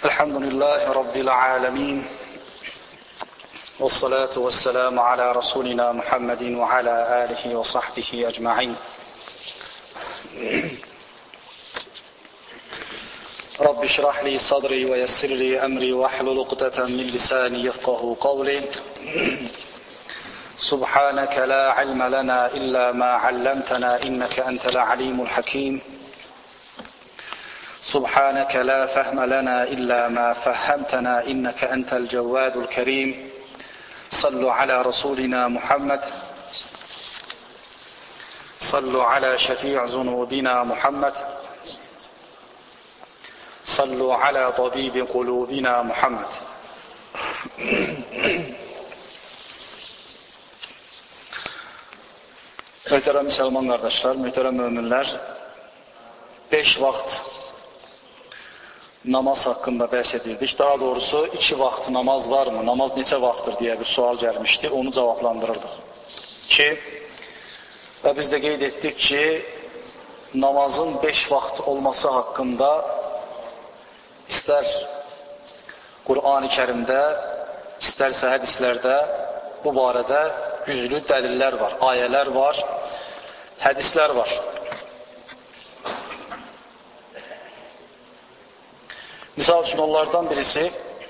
Elhamdülillahi Rabbil alemin. Vessalatu vesselamu ala Resulina Muhammedin ve ala alihi ve sahbihi ecma'in. Rabbi şrah li sadri ve yessir li emri ve ahlul uqdeten min lisani yefkahu kavli. Subhaneke la ilme lena illa ma allamtena inneke entel alimul hakim. سبحانك لا فهم لنا إلا ما فهمتنا إنك أنت الجواد الكريم صلوا على رسولنا محمد صلوا على شفيع ذنوبنا محمد صلوا على طبيب قلوبنا محمد. Möhtərəm müsəlman qardaşlar, möhtərəm möminlər, 5 vaxt namaz haqqında bəhs edirdik. Daha doğrusu 2 vaxt namaz varmı? Namaz neçə vaxtdır deyə bir sual gəlmişdi. Onu cavablandırırdıq. Və biz də qeyd etdik ki, namazın 5 vaxt olması haqqında istər Qur'an-ı Kərimdə, istərsə hədislərdə bu barədə güclü dəlillər var, ayələr var, hədislər var. Misal üçün onlardan birisi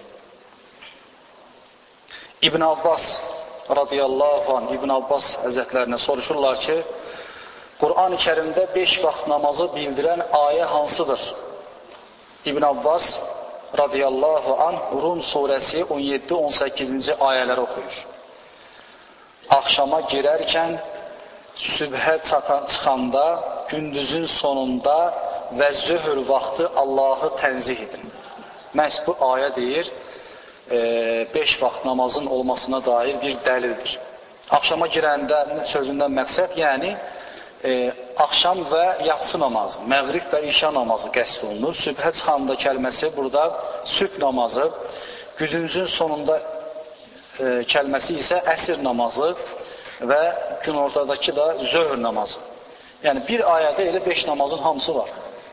İbn Abbas radiyallahu anh, İbn Abbas həzrətlərinə soruşurlar ki, Qur'an-ı Kərimdə 5 vaxt namazı bildirən ayə hansıdır? İbn Abbas radiyallahu anh Rum surəsi 17-18-ci ayələri oxuyur. Axşama girərkən, sübhə çıxanda, gündüzün sonunda və zöhr vaxtı Allahı tənzih edin. Məhz bu ayə deyir, 5 vaxt namazın olmasına dair bir dəlildir. Axşama girəndə sözündən məqsəd, yəni axşam və yatsı namazı, məğrib və işa namazı qəsd olunur. Sübhə çıxanda kəlməsi burada sübh namazı, gündüzün sonunda kəlməsi isə əsr namazı və gün ortadakı da zöhr namazı. Yəni bir ayədə elə 5 namazın hamısı var.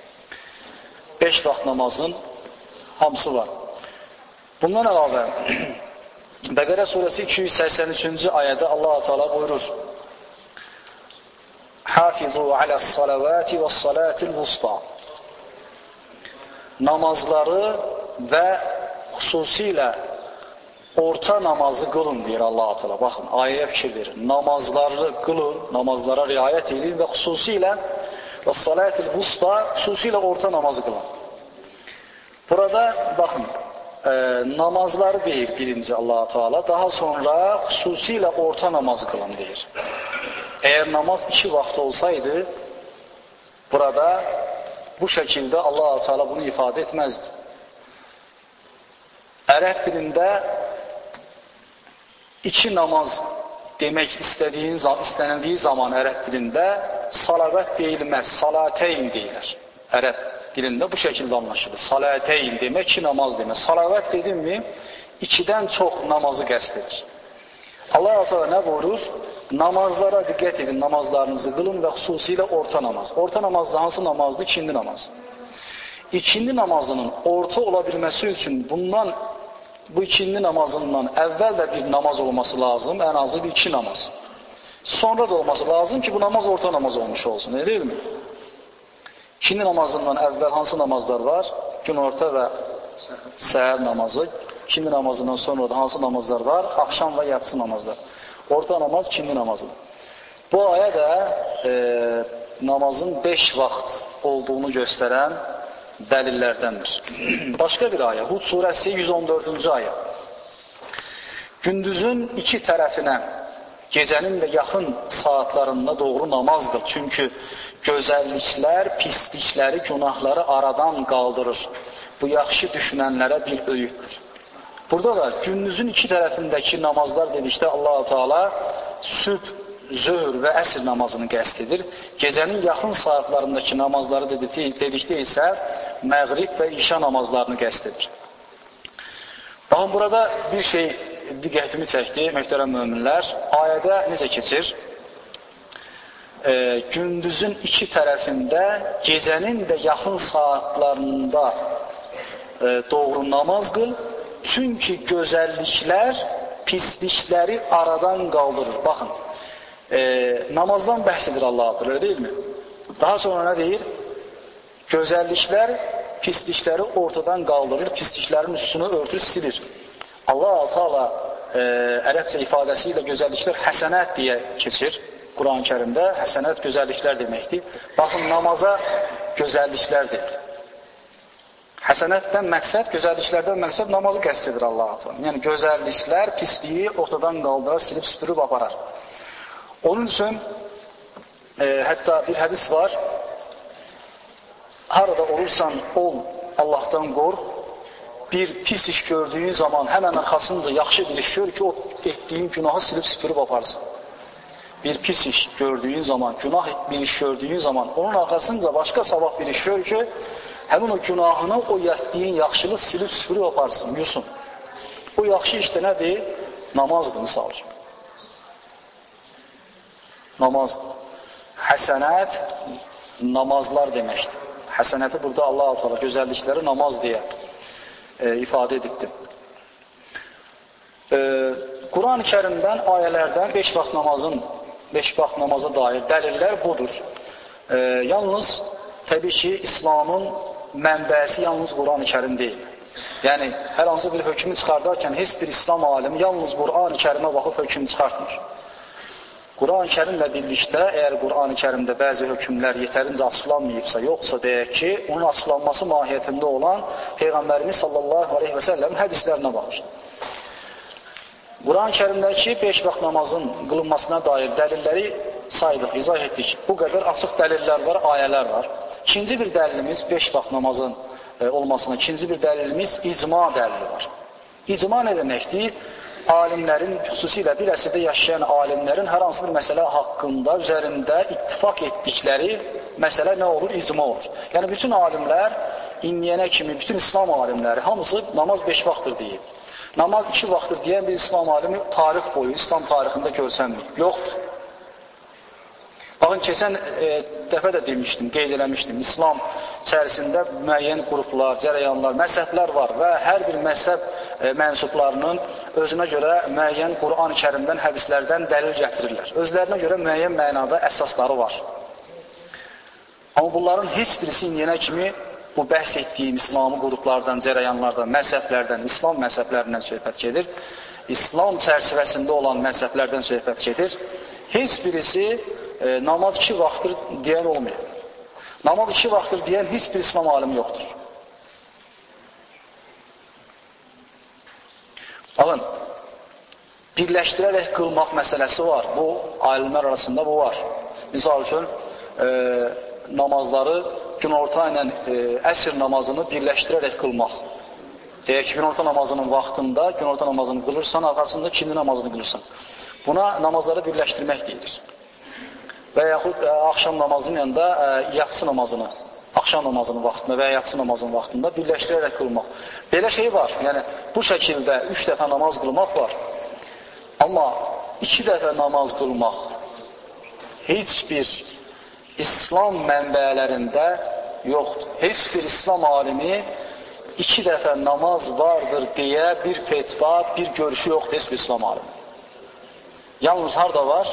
5 vaxt namazın hamısı var. Bundan əlavə Bəqərə surəsi 283-cü ayədə Allah-u Teala buyurur: Hafizu aləs-salavati vəs-salatil vusta. Namazları və xüsusilə orta namazı qılın deyir Allah-u Teala. Baxın, ayəyə fikir verin. Namazları qılın, namazlara riayət edin və xüsusilə vəs-salatil vusta, xüsusilə orta namazı qılın. Burada baxın, namazları deyir birinci Allah-u Teala, daha sonra xüsusilə orta namazı qılın deyir. Əgər namaz 2 vaxt olsaydı, burada bu şəkildə Allah-u Teala bunu ifadə etməzdi. Ərəb dilində 2 namaz demək istənildiyi zaman ərəb dilində salavət deyilməz, salateyn deyilər. Ərəb dilində bu şəkildə anlaşılır. Salateyn demək 2 namaz demək. Salavət dedimmi 2-dən çox namazı qəsd edir. Allah-u Teala nə buyurur? Namazlara diqqət edin, namazlarınızı qılın və xüsusilə orta namaz. Orta namaz hansı namazdır? İkindi namaz. İkindi namazının orta ola bilməsi üçün bu ikindi namazından əvvəl də bir namaz olması lazım, ən azı 2 namaz. Sonra da olması lazım ki, bu namaz orta namaz olmuş olsun, elə deyilmi? İkindi namazından əvvəl hansı namazlar var? Günorta və səhər namazı. İkindi namazından sonra da hansı namazlar var? Axşam və yatsı namazlar. Orta namaz ikindi namazıdır. Bu ayə də namazın 5 vaxt olduğunu göstərən dəlillərdəndir. Başqa bir ayə, Hud surəsi 114-cü ayə. Gündüzün 2 tərəfinə, gecənin də yaxın saatlarında doğru namaz qıl. Çünki gözəlliklər, pislikləri, günahları aradan qaldırır. Bu yaxşı düşünənlərə bir öyüddür. Burada da gündüzün 2 tərəfindəki namazlar dedikdə Allah-u Teala sübh, zöhr və əsr namazını qəsd edir. Gecənin yaxın saatlarındakı namazları dedikdə isə məğrib və işa namazlarını qəsd edir. Baxın, burada bir şey diqqətimi çəkdi, möhtərəm möminlər. Ayədə necə keçir? Gündüzün 2 tərəfində, gecənin də yaxın saatlarında doğru namaz qıl. Çünki gözəlliklər pislikləri aradan qaldırır. Baxın, namazdan bəhs edir Allah-u Teala, öyle deyilmi? Daha sonra nə deyir? Gözəlliklər pislikləri ortadan qaldırır, pisliklərin üstünü örtür, silir. Allah-u Teala ərəbcə ifadəsi ilə gözəlliklər həsənət deyə keçir. Quran-ı Kərimdə həsənət gözəlliklər deməkdir. Baxın, namaza gözəlliklər deyir. Həsənətdən məqsəd, gözəlliklərdən məqsəd namazı qəsd edir Allah-u Teala. Yəni gözəlliklər pisliyi ortadan qaldırar, silib süpürüb aparar. Onun üçün hətta bir hədis var. Harada olursan ol, Allahdan qorx. Bir pis iş gördüyün zaman həmən arxasınca yaxşı bir iş gör ki, o etdiyin günahı silib süpürüb aparsın. Bir pis iş gördüyün zaman, günah bir iş gördüyün zaman, onun arxasınca başqa savab bir iş gör ki, həmin o günahını, o etdiyin yaxşılıq silib süpürüb aparsın, yusun. O yaxşı işdə nədir? Namazdır, misal üçün. Namazdır. Həsənət namazlar deməkdir. Həsənəti burada Allah-u Teala gözəllikləri namaz deyə ifadə edibdir. Quran-ı Kərimdən, ayələrdən 5 vaxt namaza dair dəlillər budur. Yalnız, təbii ki, İslamın mənbəsi yalnız Quran-ı Kərim deyil. Yəni, hər hansı bir hökmü çıxardarkən heç bir İslam alimi yalnız Quran-ı Kərimə baxıb hökm çıxartmır. Quran-ı Kərimlə birlikdə, əgər Quran-ı Kərimdə bəzi hökmlər yetərincə açıqlanmayıbsa, yoxsa deyək ki, onun açıqlanması mahiyyətində olan Peyğəmbərimiz sallallahu aleyhi və səlləmin hədislərinə baxır. Quran-ı Kərimdəki 5 vaxt namazın qılınmasına dair dəlilləri saydıq, izah etdik. Bu qədər açıq dəlillər var, ayələr var. İkinci bir dəlilimiz 5 vaxt namazın olmasına, ikinci bir dəlilimiz icma dəlili var. İcma nə deməkdir? Alimlərin, xüsusilə bir əsrdə yaşayan alimlərin hər hansı bir məsələ haqqında, üzərində ittifaq etdikləri məsələ nə olur? İcma olur. Yəni, bütün alimlər, indiyənə kimi, bütün İslam alimləri, hamısı namaz 5 vaxtdır deyib. Namaz 2 vaxtdır deyən bir İslam alimi tarix boyu, İslam tarixində görsənməyib. Yoxdur. Baxın, keçən dəfə də demişdim, qeyd eləmişdim. İslam içərisində müəyyən qruplar, cərəyanlar, məzhəblər var və hər bir məzhəb mənsublarının özünə görə müəyyən Quran-ı Kərimdən, hədislərdən dəlil gətirirlər. Özlərinə görə müəyyən mənada əsasları var. Amma bunların heç birisi indiyənə kimi bu bəhs etdiyim İslami qruplardan, cərəyanlardan, məzhəblərdən, İslam məzhəblərindən söhbət gedir. İslam çərçivəsində olan məzhəblərdən söhbət gedir. Heç birisi namaz 2 vaxtdır deyən olmayıb. Namaz 2 vaxtdır deyən heç bir İslam alimi yoxdur. Baxın, birləşdirərək qılmaq məsələsi var. Bu, alimlər arasında bu var. Misal üçün, namazları günorta ilə əsr namazını birləşdirərək qılmaq. Deyək ki, günorta namazının vaxtında, günorta namazını qılırsan, arxasında ikindi namazını qılırsan. Buna namazları birləşdirmək deyilir. Və yaxud axşam namazının yanında yatsı namazını, axşam namazının vaxtında və yatsı namazının vaxtında birləşdirərək qılmaq. Belə şey var, yəni bu şəkildə 3 dəfə namaz qılmaq var. Amma 2 dəfə namaz qılmaq heç bir İslam mənbələrində yoxdur. Heç bir İslam alimi 2 dəfə namaz vardır deyə bir fetva, bir görüşü yoxdur heç bir İslam alimi. Yalnız harada var?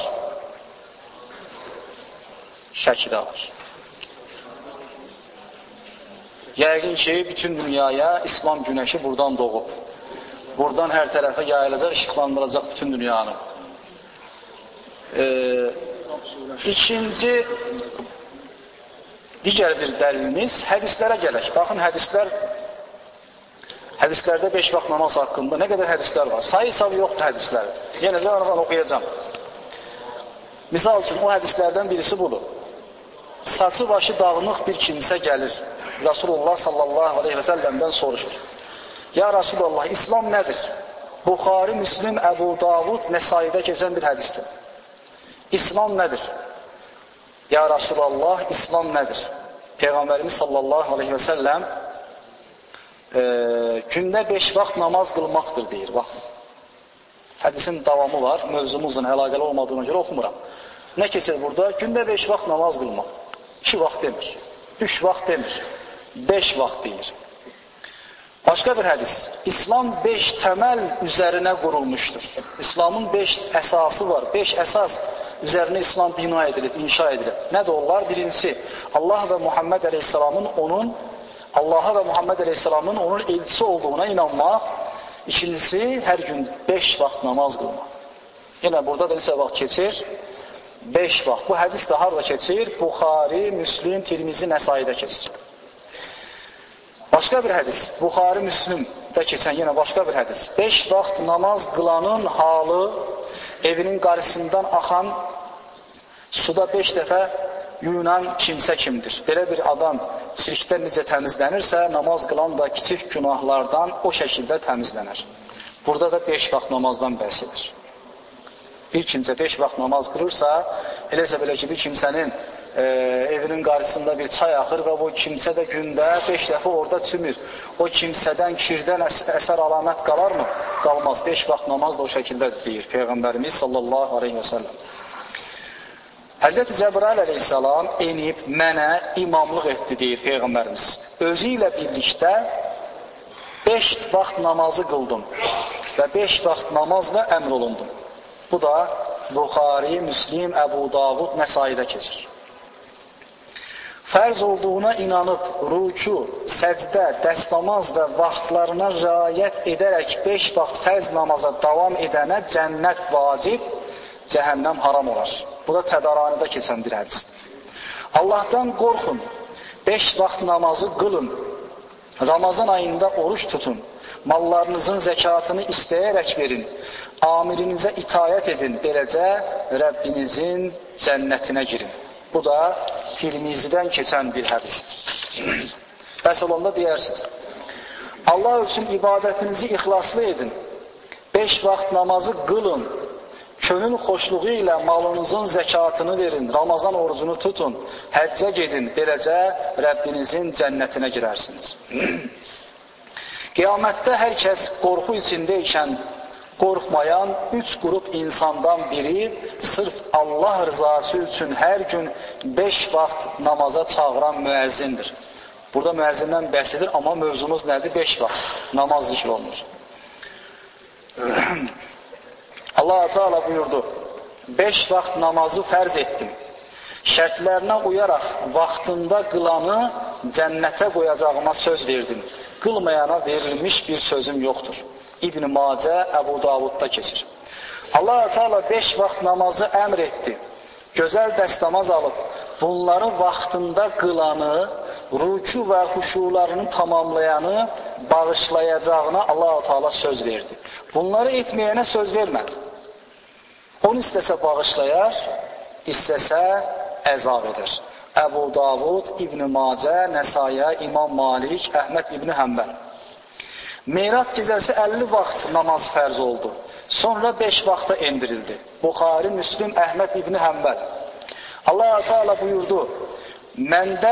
Şəkidə var. Yəqin ki, bütün dünyaya İslam günəşi buradan doğub. Buradan hər tərəfə yayılacaq, işıqlandıracaq bütün dünyanı. İkinci, digər bir dəlilimiz hədislərə gələk. Baxın, hədislərdə 5 vaxt namaz haqqında nə qədər hədislər var. Sayı-savı yoxdur hədisləri. Yenə də onu oxuyacağım. Misal üçün, o hədislərdən birisi budur. Saçı başı dağınıq bir kimsə gəlir. Rasulullah sallallahu aleyhi və səlləmdən soruşur. Ya Rasulullah, İslam nədir? Buxari, Müslim, Əbu Davud, Nəsaidə keçən bir hədisdir. İslam nədir? Ya Rasulullah, İslam nədir? Peyğəmbərimiz sallallahu aleyhi və səlləm gündə 5 vaxt namaz qılmaqdır deyir. Baxın, hədisin davamı var, mövzumuzla əlaqəli olmadığına görə oxumuram. Nə keçir burada? Gündə 5 vaxt namaz qılmaq. 2 vaxt demir, 3 vaxt demir, 5 vaxt deyir. Başqa bir hədis. İslam 5 təməl üzərinə qurulmuşdur. İslamın 5 əsası var. 5 əsas üzərinə İslam bina edilib, inşa edilib. Nədir onlar? Birincisi, Allaha və Muhammed Əleyhisselamın onun elçisi olduğuna inanmaq. İkincisi, hər gün 5 vaxt namaz qılmaq. Yenə burada da neçə vaxt keçir? 5 vaxt. Bu hədis də harada keçir? Buxari, Müslim, Tirmizi, Nəsaidə keçir. Başqa bir hədis, Buxari, Müslimdə keçən yenə başqa bir hədis. 5 vaxt namaz qılanın halı evinin qarşısından axan suda 5 dəfə yuyunan kimsə kimdir? Belə bir adam çirkdən necə təmizlənirsə, namaz qılan da kiçik günahlardan o şəkildə təmizlənər. Burada da 5 vaxt namazdan bəhs edir. Bir kimsə 5 vaxt namaz qılırsa, eləsə belə ki, bir kimsənin evinin qarşısında bir çay axır və bu kimsə də gündə 5 dəfə orada çimir. O kimsədən, kirdən əsər əlamət qalarmı? Qalmaz. 5 vaxt namaz da o şəkildə deyir Peyğəmbərimiz sallallahu aleyhi və səlləm. Həzrəti Cəbrail əleyhissalam enib mənə imamlıq etdi, deyir Peyğəmbərimiz. Özü ilə birlikdə 5 vaxt namazı qıldım və 5 vaxt namazla əmr olundum. Bu da Buxari, Müslim, Əbu Davud, Nəsaidə keçir. Fərz olduğuna inanıb, rükû, səcdə, dəstəmaz və vaxtlarına riayət edərək 5 vaxt fərz namaza davam edənə cənnət vacib, cəhənnəm haram olar. Bu da Təbəranidə keçən bir hədisdir. Allahdan qorxun, 5 vaxt namazı qılın, Ramazan ayında oruç tutun, mallarınızın zəkatını istəyərək verin, amirinizə itayət edin, beləcə Rəbbinizin cənnətinə girin. Bu da Tirmizidən keçən bir hədisdir. Bəs olanda deyirsiniz, Allah üçün ibadətinizi ixlaslı edin, 5 vaxt namazı qılın, könül xoşluğu ilə malınızın zəkatını verin, Ramazan orucunu tutun, həccə gedin, beləcə Rəbbinizin cənnətinə girərsiniz. Qiyamətdə hər kəs qorxu içindəykən qorxmayan 3 qrup insandan biri sırf Allah rızası üçün hər gün 5 vaxt namaza çağıran müəzzindir. Burada müəzzindən bəhs edir, amma mövzumuz nədir? 5 vaxt namaz zikr olunur. Allah-u Teala buyurdu, 5 vaxt namazı fərz etdim. Şərtlərinə uyaraq vaxtında qılanı cənnətə qoyacağıma söz verdim. Qılmayana verilmiş bir sözüm yoxdur. İbn Macə, Əbu Davudda keçir. Allah-u Teala 5 vaxt namazı əmr etdi. Gözəl dəstəmaz alıb, bunları vaxtında qılanı, rükû və xuşularını tamamlayanı bağışlayacağına Allah-u Teala söz verdi. Bunları etməyənə söz vermədi. Onu istəsə bağışlayar, istəsə əzab edər. Əbu Davud, İbn Macə, Nəsaiyə, İmam Malik, Əhməd İbn Həmbəl. Meyrad gecəsi 50 vaxt namaz fərz oldu. Sonra 5 vaxta endirildi. Buxari, Müslim, Əhməd İbn Həmbəl. Allah-u Teala buyurdu, məndə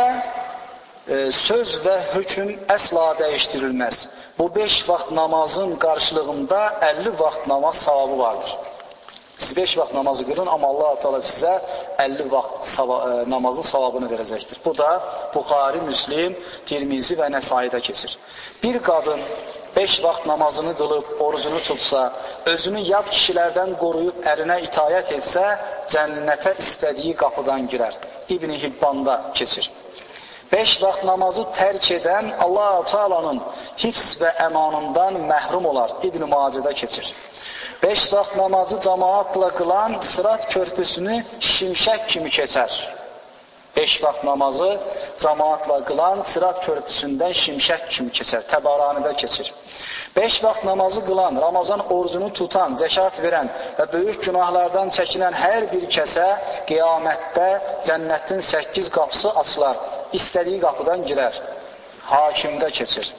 söz və hökm əsla dəyişdirilməz. Bu 5 vaxt namazın qarşılığında 50 vaxt namaz savabı vardır. Siz 5 vaxt namazı qılın, amma Allah-u Teala sizə 50 vaxt namazın savabını verəcəkdir. Bu da Buxari, Müslim, Tirmizi və Nəsaidə keçir. Bir qadın 5 vaxt namazını qılıb, orucunu tutsa, özünü yad kişilərdən qoruyub ərinə itayət etsə, cənnətə istədiyi qapıdan girər. İbn Hibbanda keçir. 5 vaxt namazı tərk edən Allah-u Teala'nın hifz və əmanından məhrum olar. İbn Macədə keçir. 5 vaxt namazı cəmaatla qılan Sırat körpüsünü şimşək kimi keçər. 5 vaxt namazı cəmaatla qılan Sırat körpüsündən şimşək kimi keçər. Təbaranidə keçir. 5 vaxt namazı qılan, Ramazan orucunu tutan, zəkat verən və böyük günahlardan çəkinən hər bir kəsə qiyamətdə cənnətin 8 qapısı açılar. İstədiyi qapıdan girər. Hakimdə keçir.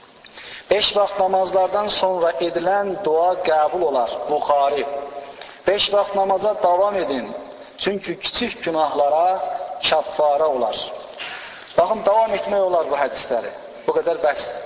5 vaxt namazlardan sonra edilən dua qəbul olar. Buxari. 5 vaxt namaza davam edin. Çünki kiçik günahlara kəffara olar. Baxın, davam etmək olar bu hədisləri. Bu qədər bəsdir.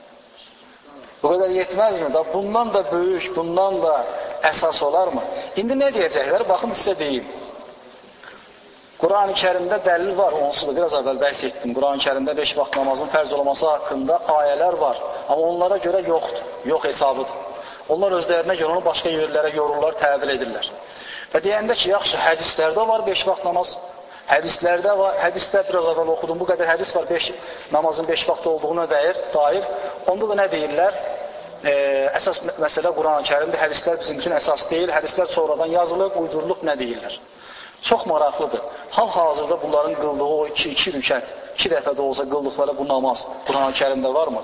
Bu qədər yetməzmi? Bundan da böyük, bundan da əsas olarmı? İndi nə deyəcəklər? Baxın, sizə deyim. Quran-ı Kərimdə dəlil var, onsuz da biraz əvvəl bəhs etdim. Quran-ı Kərimdə 5 vaxt namazın fərz olması haqqında ayələr var. Amma onlara görə yoxdur, yox hesabıdır. Onlar özlərinə görə onu başqa yerlərə yorurlar, təvil edirlər. Və deyəndə ki, yaxşı, hədislərdə var 5 vaxt namaz. Hədislərdə var, hədisdə biraz əvvəl oxudum, bu qədər hədis var namazın 5 vaxt olduğuna dair. Onda da nə deyirlər? Əsas məsələ Quran-ı Kərimdə hədislər bizim üçün əsas deyil, hədislər sonradan yazılıb, uydurulub nə deyirlər? Çox maraqlıdır. Hal-hazırda bunların qıldığı o 2 rükət, 2 dəfə də olsa qıldıqları bu namaz Quran-ı Kərimdə varmı?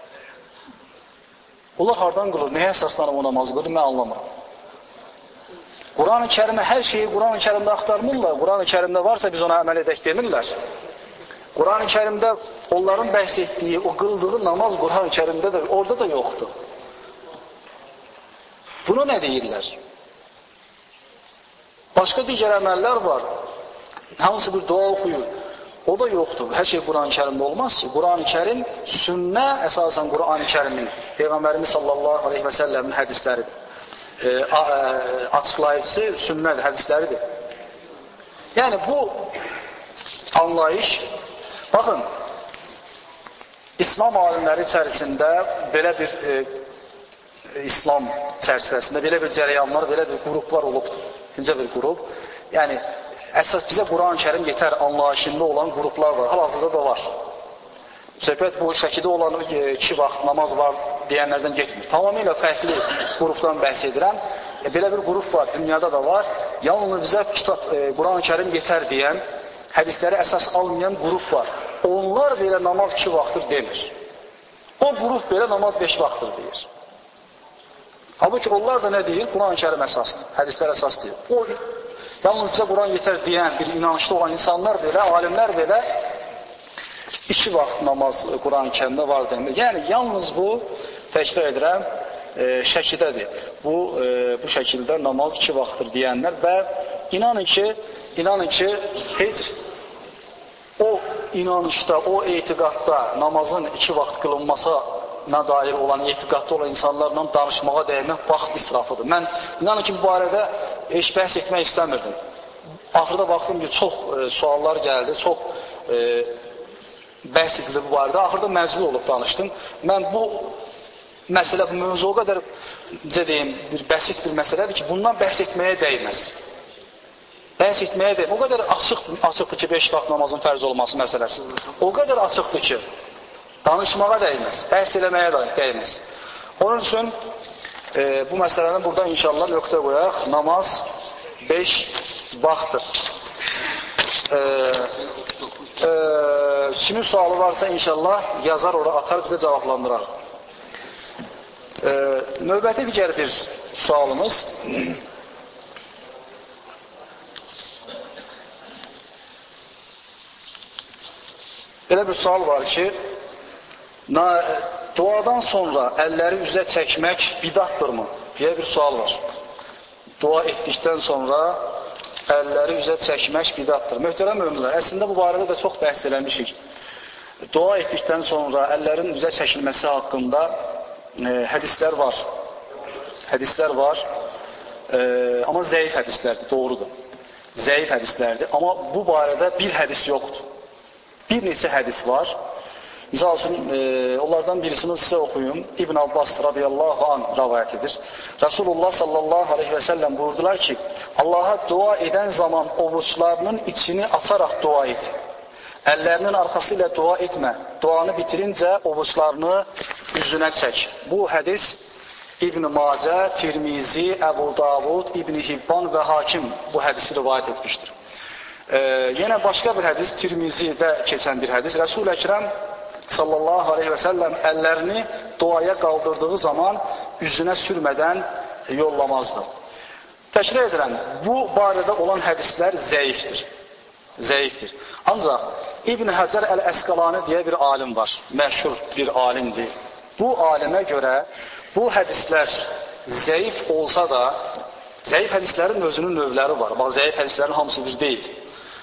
Onlar hardan qılır? Nəyə əsaslanıb o namazı qılır? Mən anlamıram. Quran-ı Kərimə hər şeyi Quran-ı Kərimdə axtarmırlar. Quran-ı Kərimdə varsa biz ona əməl edək demirlər. Quran-ı Kərimdə onların bəhs etdiyi, o qıldığı namaz Quran-ı Kərimdə də, orada da yoxdur. Buna nə deyirlər? Başqa digər əməllər var. Hansı bir dua oxuyur. O da yoxdur. Hər şey Quran-ı Kərimdə olmaz ki. Quran-ı Kərim, sünnə əsasən Quran-ı Kərimin, Peyğəmbərimiz sallallahu aleyhi və səlləmin hədisləridir. Açıqlayıcısı sünnədir, hədisləridir. Yəni bu anlayış, baxın, İslam alimləri içərisində belə bir İslam çərçivəsində belə bir cərəyanlar, belə bir qruplar olubdur. İkinci bir qrup. Yəni, əsas bizə Quran-ı Kərim yetər anlayışında olan qruplar var. Hal-hazırda da var. Söhbət bu şəkidə olan 2 vaxt namaz var deyənlərdən getmir. Tamamilə fərqli qrupdan bəhs edirəm. Belə bir qrup var, dünyada da var. Yalnız bizə Quran-ı Kərim yetər deyən, hədisləri əsas almayan qrup var. Onlar belə namaz 2 vaxtdır demir. O qrup belə namaz 5 vaxtdır deyir. Halbuki onlar da nə deyir? Quran-ı Kərim əsasdır, hədislər əsas deyir. O, yalnız bizə Quran yetər deyən bir inançlı olan insanlar belə, alimlər belə 2 vaxt namaz Quran-ı Kərimdə var demir. Yəni, yalnız bu, təkrar edirəm, şəkidədir. Bu şəkildə namaz 2 vaxtdır deyənlər və inanın ki, heç o inanışda, o etiqadda namazın 2 vaxt qılınmasına dair olan, etiqadda olan insanlarla danışmağa dəymək vaxt israfıdır. Mən inanın ki, bu barədə heç bəhs etmək istəmirdim. Axırda baxdım ki, çox suallar gəldi, çox bəhs edildi bu barədə. Axırda məzun olub danışdım. Mən bu məsələ, bu mövzu o qədər, necə deyim, bir bəsit bir məsələdir ki, bundan bəhs etməyə dəyməz. Bəhs etməyə dəyməz. O qədər açıqdır ki, 5 vaxt namazın fərz olması məsələsi. O qədər açıqdır ki, danışmağa dəyməz, bəhs eləməyə dəyməz. Onun üçün bu məsələni burada inşallah nöqtə qoyaq. Namaz 5 vaxtdır. Kimin sualı varsa inşallah yazar, ora atar, bizə cavablandırar. Növbəti digər bir sualımız belə bir sual var ki, duadan sonra əlləri üzə çəkmək bidatdırmı? Deyə bir sual var. Dua etdikdən sonra əlləri üzə çəkmək bidatdır. Möhtərəm möminlər, əslində bu barədə də çox bəhs eləmişik. Dua etdikdən sonra əllərin üzə çəkilməsi haqqında hədislər var. Hədislər var. Amma zəif hədislərdir, doğrudur. Zəif hədislərdir. Amma bu barədə bir hədis yoxdur. Bir neçə hədis var. Misal üçün, onlardan birisini sizə oxuyum. İbn Abbas radiyallahu anh rəvayət edir. Rasulullah sallallahu aleyhi və səlləm buyurdular ki, Allaha dua edən zaman ovuçlarının içini açaraq dua et. Əllərinin arxası ilə dua etmə. Duanı bitirincə ovuçlarını üzünə çək. Bu hədis İbn Macə, Tirmizi, Əbu Davud, İbn Hibban və Hakim bu hədisi rivayət etmişdir. Yenə başqa bir hədis, Tirmizidə keçən bir hədis. Resul-i Əkrəm sallallahu aleyhi və səlləm əllərini duaya qaldırdığı zaman üzünə sürmədən yollamazdı. Təkrar edirəm, bu barədə olan hədislər zəifdir. Zəifdir. Ancaq İbn Həcər Əl-Əsqalani deyə bir alim var. Məşhur bir alimdir. Bu alimə görə bu hədislər zəif olsa da, zəif hədislərin özünün növləri var. Bax, zəif hədislərin hamısı bir deyil.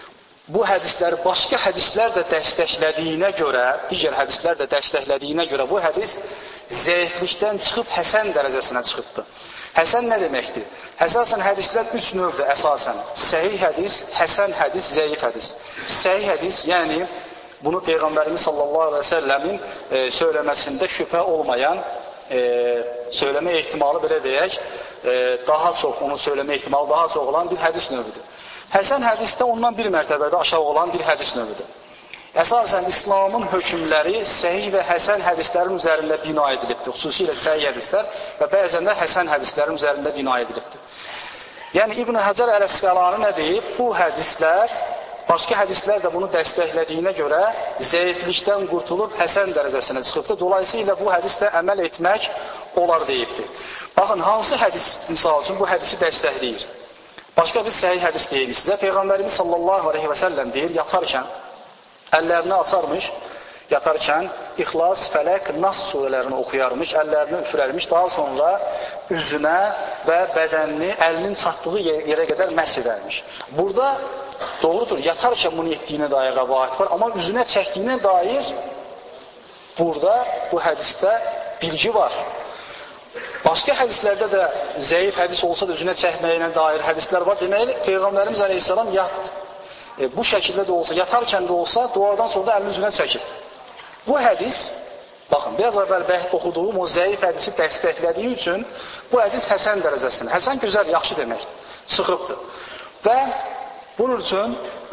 bu hədisləri başqa hədislər də dəstəklədiyinə görə, digər hədislər də dəstəklədiyinə görə bu hədis zəiflikdən çıxıb həsən dərəcəsinə çıxıbdır. Həsən nə deməkdir? Əsasən hədislər 3 növdür əsasən. Səhih hədis, həsən hədis, zəif hədis. Səhih hədis, yəni bunu Peyğəmbərimiz sallallahu aleyhi ve sellemin söyləməsində şübhə olmayan, söyləmə ehtimalı belə deyək, daha çox, onu söyləmə ehtimalı daha çox olan bir hədis növüdür. Həsən hədisdə ondan bir mərtəbədə aşağı olan bir hədis növüdür. Əsasən İslamın hökmləri səhih və həsən hədislərin üzərində bina edilibdir. Xüsusilə səhih hədislər və bəzən də həsən hədislərin üzərində bina edilibdir. Yəni İbn Həcər Əl-Əsqəlani nə deyib? Bu hədislər, başqa hədislər də bunu dəstəklədiyinə görə zəiflikdən qurtulub həsən dərəcəsinə çıxıbdır. Dolayısıyla bu hədislə əməl etmək olar deyibdir. Baxın, hansı hədis, misal üçün, bu hədisi dəstəkləyir? Başqa bir səhih hədis deyil sizə. Peyğəmbərimiz sallallahu aleyhi və səlləm deyir, yatarkən, əllərini açarmış, yatarkən İxlas, Fələq, Nas surələrini oxuyarmış, əllərini üfürərmiş, daha sonra üzünə və bədənini əlinin çatdığı yerə qədər məhz edərmiş. Burada doğrudur, yatarkən bunu etdiyinə dair rəvayət var, amma üzünə çəkdiyinə dair burada, bu hədisdə bilgi var. Başqa hədislərdə də zəif hədis olsa da üzünə çəkməyinə dair hədislər var. Deməli, Peyğəmbərimiz əleyhissalam bu şəkildə də olsa, yatarkən də olsa, duadan sonra da əlini üzünə çəkib. Bu hədis, baxın, biraz əvvəl oxuduğum o zəif hədisi dəstəklədiyi üçün bu hədis həsən dərəcəsində. Həsən gözəl, yaxşı deməkdir, sıxıbdır. Və bunun üçün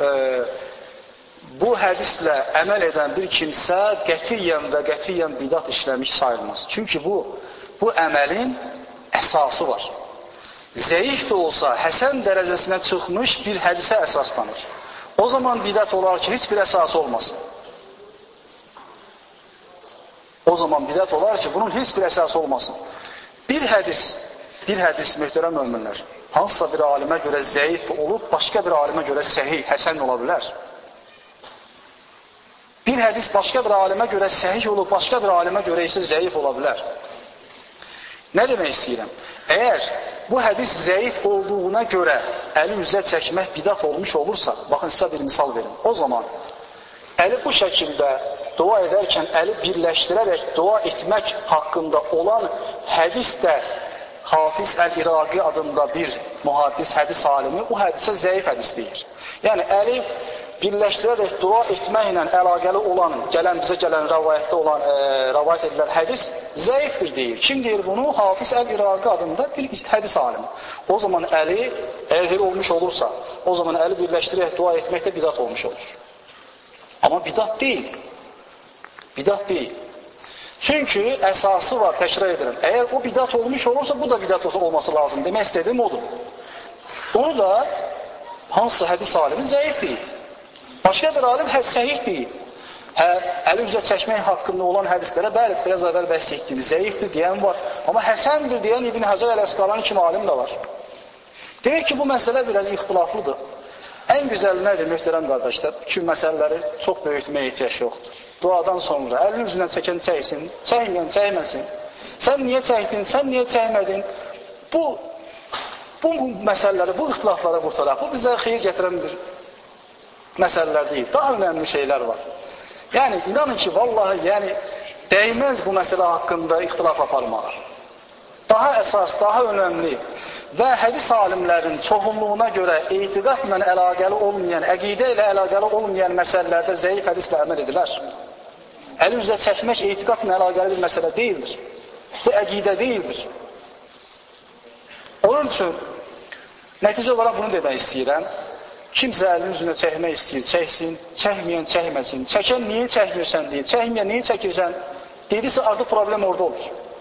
bu hədislə əməl edən bir kimsə qətiyyən bidat işləmiş sayılmaz. Çünki bu əməlin əsası var. Zəif də olsa, həsən dərəcəsinə çıxmış bir hədisə əsaslanır. O zaman bidət olar ki, heç bir əsası olmasın. O zaman bidət olar ki, bunun heç bir əsası olmasın. Bir hədis möhtərəm möminlər, hansısa bir alimə görə zəif olub, başqa bir alimə görə səhih, həsən ola bilər. Bir hədis başqa bir alimə görə səhih olub, başqa bir alimə görə isə zəif ola bilər. Nə demək istəyirəm? Əgər bu hədis zəif olduğuna görə əli üzə çəkmək bidat olmuş olursa, baxın sizə bir misal verim. O zaman əli bu şəkildə dua edərkən əli birləşdirərək dua etmək haqqında olan hədis də Hafiz Əl-İraqi adında bir mühaddis hədis alimi o hədisə zəif hədis deyir. Yəni əli birləşdirərək dua etməklə əlaqəli olan, bizə gələn rəvayət edilən hədis zəifdir deyir. Kim deyir bunu? Hafiz Əl-İraqi adında bir hədis alimi. O zaman əli, əgər olmuş olursa, o zaman əli birləşdirərək dua etməkdə bidat olmuş olur. Amma bidat deyil. Bidat deyil. Çünki əsası var, təkrar edirəm. Əgər o bidat olmuş olursa, bu da bidat olması lazım. Demək istədiyim odur. Onu da hansısa hədis alimi zəif deyil. Başqa bir alim səhih deyil. Əli üzə çəkmək haqqında olan hədislərə bəli, biraz əvvəl bəhs etdiyimiz zəifdir deyən var. Amma həsəndir deyən İbn Həcər Əl-Əsqəlani kimi alim də var. Demək ki, bu məsələ biraz ixtilaflıdır. Ən gözəli nədir, möhtərəm qardaşlar? Ki, məsələləri çox böyütməyə ehtiyac yoxdur. Duadan sonra əlini üzünə çəkən çəksin, çəkməyən çəkməsin. Sən niyə çəkdin, sən niyə çəkmədin? Bu məsələləri, bu ixtilaflara qurtaraq. Bu bizə xeyir gətirən bir məsələlər deyil. Daha önəmli şeylər var. Yəni, inanın ki, vallahi, dəyməz bu məsələ haqqında ixtilaf aparmağa. Daha əsas, daha önəmli və hədis alimlərin çoxunluğuna görə etiqadla əlaqəli olmayan, əqidə ilə əlaqəli olmayan məsələlərdə zəif hədislə əməl edilər. Əli üzə çəkmək etiqadla əlaqəli bir məsələ deyildir. Bu əqidə deyildir. Onun üçün, nəticə olaraq bunu demək istəyirəm. Kimsə əlinin üzünə çəkmək istəyir, çəksin, çəkməyən çəkməsin. Çəkən niyə çəkmirsən deyir, çəkməyən niyə çəkirsən? Dedirsə, artıq problem orada olur.